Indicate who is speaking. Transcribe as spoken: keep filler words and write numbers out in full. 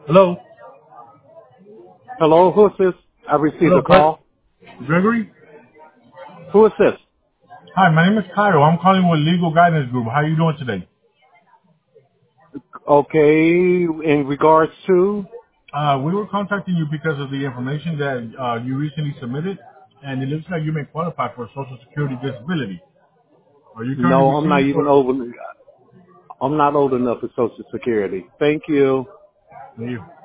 Speaker 1: Hello?
Speaker 2: Hello, who is this? I received
Speaker 1: Hello,
Speaker 2: a
Speaker 1: Greg?
Speaker 2: call.
Speaker 1: Gregory?
Speaker 2: Who is this?
Speaker 1: Hi, my name is Cairo. I'm calling with Legal Guidance Group. How are you doing today?
Speaker 2: Okay, in regards to?
Speaker 1: Uh, we were contacting you because of the information that uh, you recently submitted, and it looks like you may qualify for Social Security disability. Are you currently
Speaker 2: No, I'm not
Speaker 1: receiving
Speaker 2: even
Speaker 1: for...
Speaker 2: old. I'm not old enough for Social Security. Thank you.
Speaker 1: You.